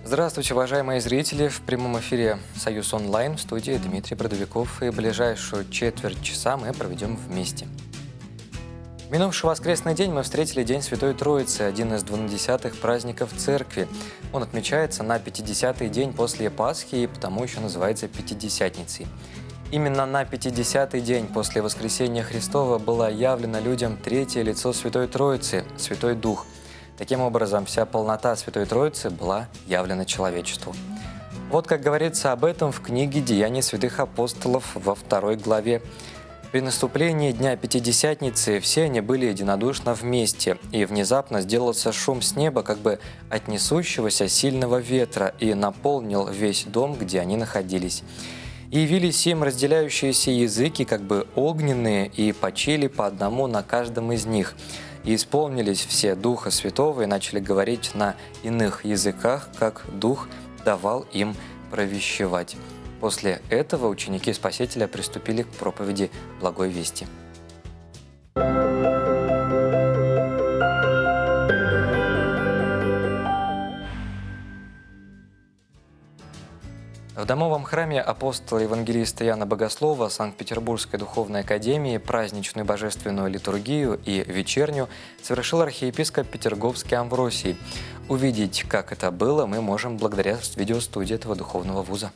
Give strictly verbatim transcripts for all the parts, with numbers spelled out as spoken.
Здравствуйте, уважаемые зрители! В прямом эфире «Союз онлайн», в студии Дмитрий Бродовиков, и ближайшую четверть часа мы проведем вместе. В минувший воскресный день мы встретили День Святой Троицы, один из двунадесятых праздников Церкви. Он отмечается на пятидесятый день после Пасхи и потому еще называется Пятидесятницей. Именно на пятидесятый день после Воскресения Христова было явлено людям третье лицо Святой Троицы – Святой Дух. Таким образом, вся полнота Святой Троицы была явлена человечеству. Вот как говорится об этом в книге «Деяния святых апостолов» во второй главе. При наступлении Дня Пятидесятницы все они были единодушно вместе, и внезапно сделался шум с неба, как бы от несущегося сильного ветра, и наполнил весь дом, где они находились. И явились им разделяющиеся языки, как бы огненные, и почили по одному на каждом из них. И исполнились все Духа Святого и начали говорить на иных языках, как Дух давал им провещевать. После этого ученики Спасителя приступили к проповеди Благой Вести. В домовом храме апостола-евангелиста Иоанна Богослова Санкт-Петербургской духовной академии праздничную божественную литургию и вечерню совершил архиепископ Петерговский Амвросий. Увидеть, как это было, мы можем благодаря видеостудии этого духовного вуза.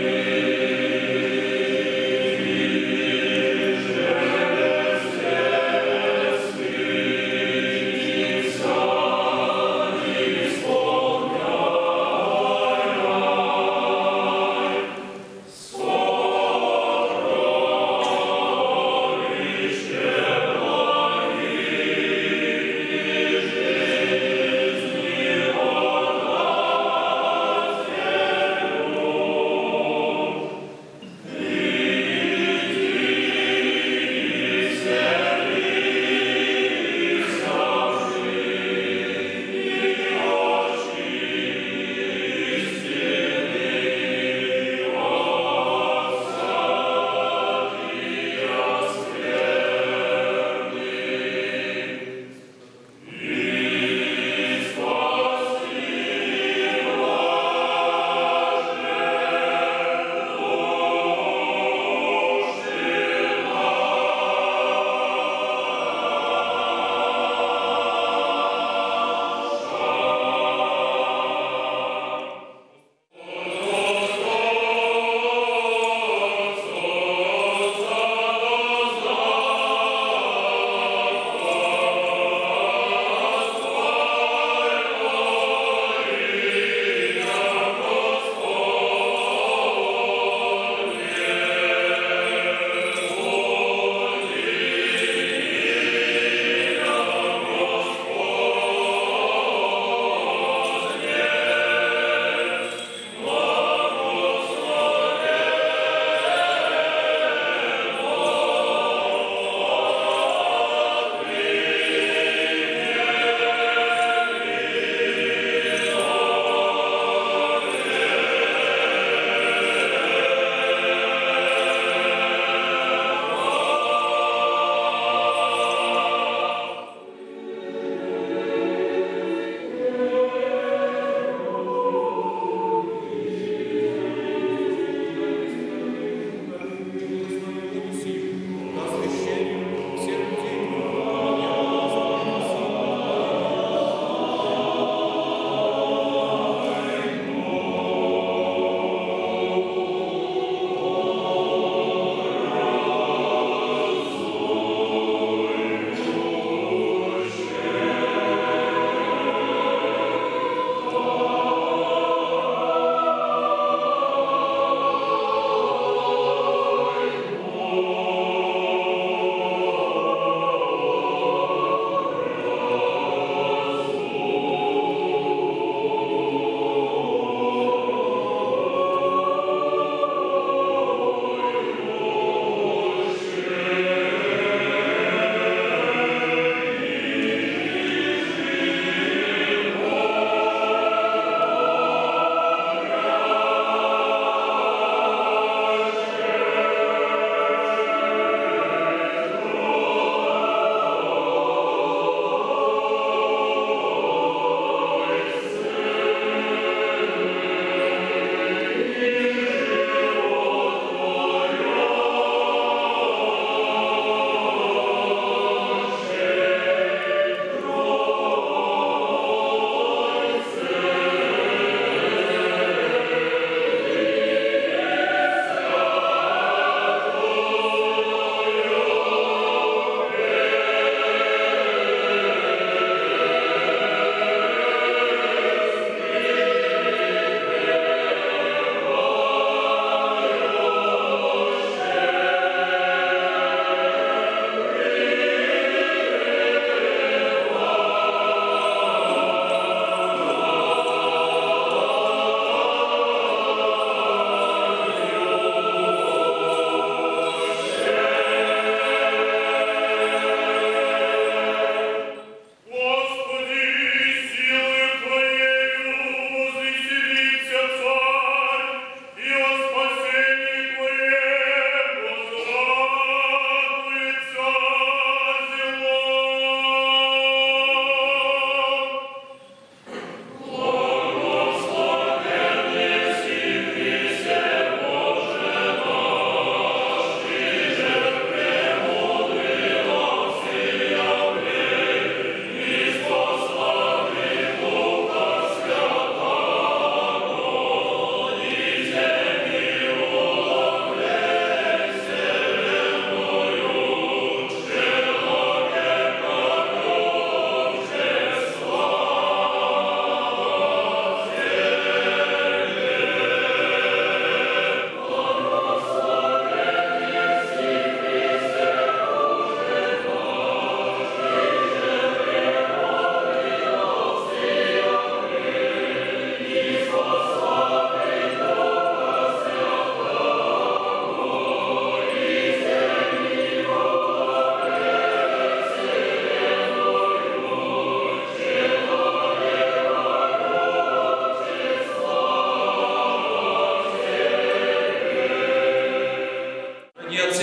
Yeah.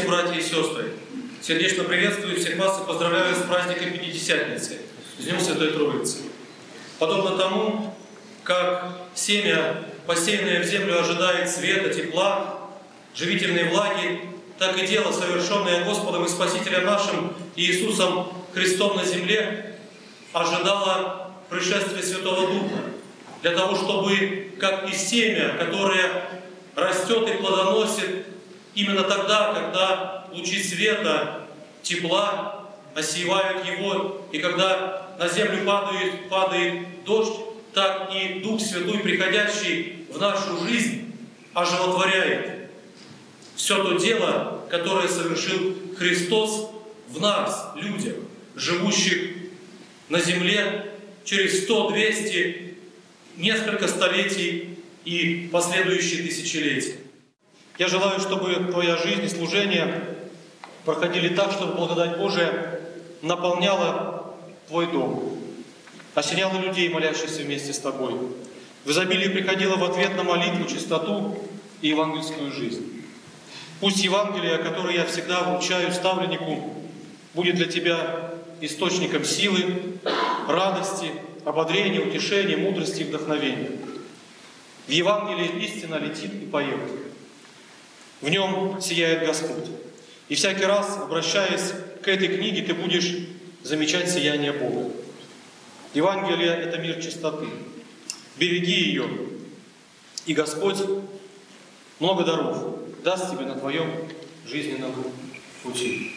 Здравствуйте, братья и сестры! Сердечно приветствую всех вас и поздравляю с праздником Пятидесятницы, с Днем Святой Троицы. Подобно тому, как семя, посеянное в землю, ожидает света, тепла, живительной влаги, так и дело, совершенное Господом и Спасителем нашим Иисусом Христом на земле, ожидало пришествия Святого Духа, для того, чтобы, как и семя, которое растет и плодоносит именно тогда, когда лучи света, тепла осеивают его, и когда на землю падает, падает дождь, так и Дух Святой, приходящий в нашу жизнь, оживотворяет все то дело, которое совершил Христос в нас, людях, живущих на земле через сто, двести, несколько столетий и последующие тысячелетия. Я желаю, чтобы твоя жизнь и служение проходили так, чтобы благодать Божия наполняла твой дом, осеняла людей, молящихся вместе с тобой, в изобилии приходила в ответ на молитву, чистоту и евангельскую жизнь. Пусть Евангелие, которое я всегда вручаю ставленнику, будет для тебя источником силы, радости, ободрения, утешения, мудрости и вдохновения. В Евангелии истина летит и поет. В нем сияет Господь. И всякий раз, обращаясь к этой книге, ты будешь замечать сияние Бога. Евангелие — это мир чистоты. Береги ее, и Господь много даров даст тебе на твоем жизненном пути.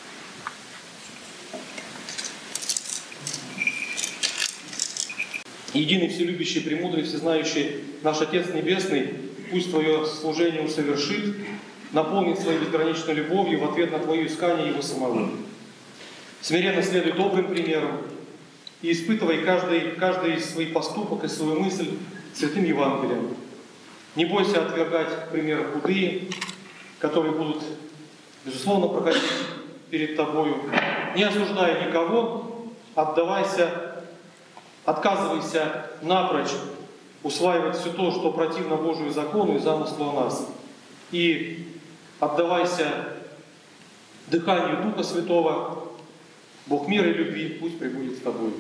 Единый, вселюбящий, премудрый, всезнающий наш Отец Небесный, пусть твое служение усовершит, наполнит своей безграничной любовью в ответ на твое искание Его самого. Смиренно следуй добрым примерам и испытывай каждый, каждый свой поступок и свою мысль святым Евангелием. Не бойся отвергать примеры худые, которые будут, безусловно, проходить перед тобою. Не осуждая никого, отдавайся, отказывайся напрочь усваивать все то, что противно Божию закону и замыслу о нас. И отдавайся дыханию Духа Святого. Бог мира и любви пусть пребудет с тобой.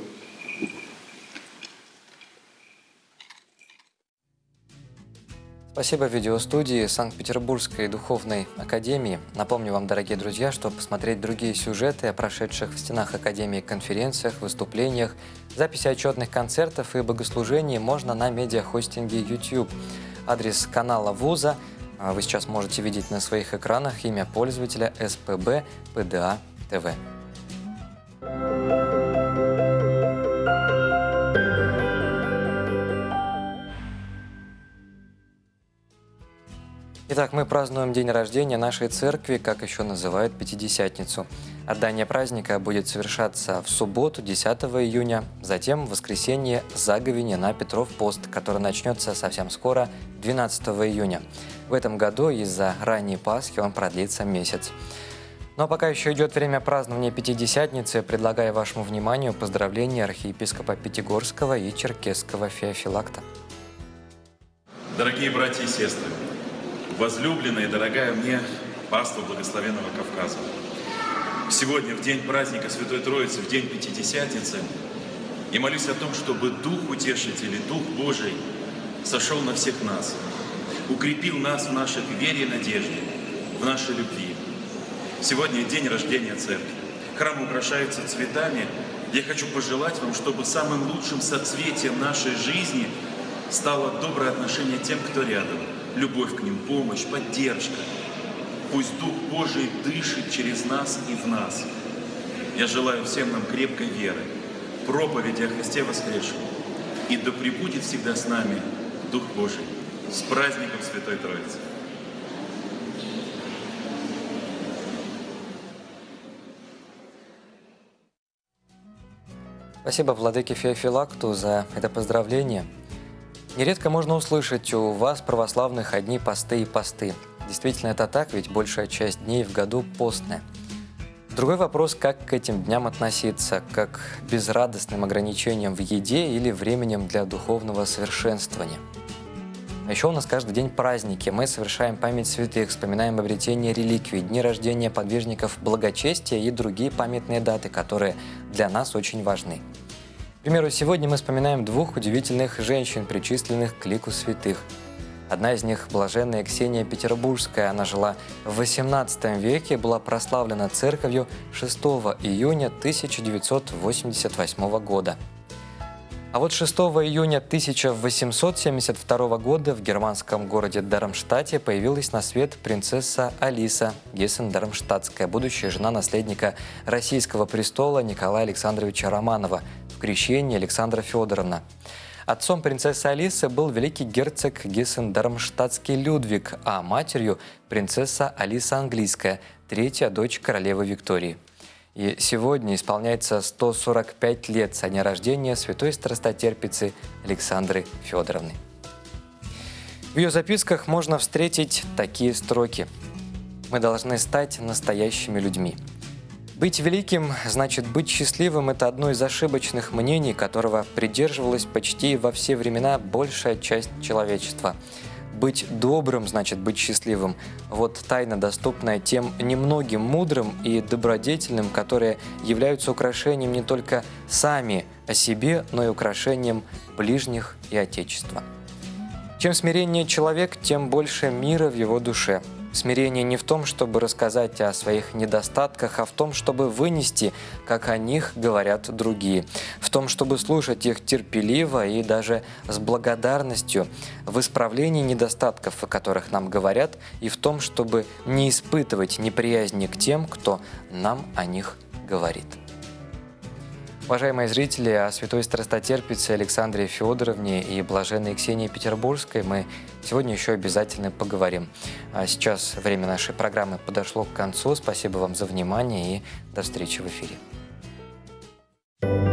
Спасибо видеостудии Санкт-Петербургской духовной академии. Напомню вам, дорогие друзья, что посмотреть другие сюжеты о прошедших в стенах академии конференциях, выступлениях, записи отчетных концертов и богослужений можно на медиахостинге YouTube. Адрес канала вуза вы сейчас можете видеть на своих экранах, имя пользователя эс пэ бэ пэ дэ а тэ вэ. Итак, мы празднуем день рождения нашей церкви, как еще называют Пятидесятницу. Отдание праздника будет совершаться в субботу, десятого июня, затем в воскресенье Заговение на Петров пост, который начнется совсем скоро, двенадцатого июня. В этом году из-за ранней Пасхи он продлится месяц. Но пока еще идет время празднования Пятидесятницы, предлагаю вашему вниманию поздравления архиепископа Пятигорского и Черкесского Феофилакта. Дорогие братья и сестры, возлюбленная и дорогая мне паства благословенного Кавказа, сегодня, в день праздника Святой Троицы, в день Пятидесятницы, я молюсь о том, чтобы Дух Утешитель, Дух Божий сошел на всех нас, укрепил нас в нашей вере и надежде, в нашей любви. Сегодня день рождения Церкви. Храм украшается цветами. Я хочу пожелать вам, чтобы самым лучшим соцветием нашей жизни стало доброе отношение тем, кто рядом, любовь к ним, помощь, поддержка. Пусть Дух Божий дышит через нас и в нас. Я желаю всем нам крепкой веры, проповеди о Христе воскресшем. И да пребудет всегда с нами Дух Божий. С праздником Святой Троицы! Спасибо владыке Феофилакту за это поздравление. Нередко можно услышать у вас, православных, одни посты и посты. Действительно, это так, ведь большая часть дней в году постная. Другой вопрос, как к этим дням относиться, как к безрадостным ограничениям в еде или временем для духовного совершенствования. А еще у нас каждый день праздники. Мы совершаем память святых, вспоминаем обретение реликвий, дни рождения подвижников благочестия и другие памятные даты, которые для нас очень важны. К примеру, сегодня мы вспоминаем двух удивительных женщин, причисленных к лику святых. Одна из них – блаженная Ксения Петербургская. Она жила в восемнадцатом веке и была прославлена церковью шестого июня тысяча девятьсот восемьдесят восьмого года. А вот шестого июня тысяча восемьсот семьдесят второго года в германском городе Дармштадте появилась на свет принцесса Алиса Гессен-Дармштадтская, будущая жена наследника российского престола Николая Александровича Романова, в крещении Александра Федоровна. Отцом принцессы Алисы был великий герцог Гессен-Дармштадтский Людвиг, а матерью – принцесса Алиса Английская, третья дочь королевы Виктории. И сегодня исполняется сто сорок пять лет со дня рождения святой страстотерпицы Александры Федоровны. В ее записках можно встретить такие строки. «Мы должны стать настоящими людьми. Быть великим значит быть счастливым – это одно из ошибочных мнений, которого придерживалась почти во все времена большая часть человечества. Быть добрым значит быть счастливым. Вот тайна, доступная тем немногим мудрым и добродетельным, которые являются украшением не только сами о себе, но и украшением ближних и Отечества. Чем смиреннее человек, тем больше мира в его душе. Смирение не в том, чтобы рассказать о своих недостатках, а в том, чтобы вынести, как о них говорят другие. В том, чтобы слушать их терпеливо и даже с благодарностью, в исправлении недостатков, о которых нам говорят, и в том, чтобы не испытывать неприязни к тем, кто нам о них говорит. Уважаемые зрители, о святой страстотерпице Александре Федоровне и блаженной Ксении Петербургской мы сегодня еще обязательно поговорим. А сейчас время нашей программы подошло к концу. Спасибо вам за внимание и до встречи в эфире.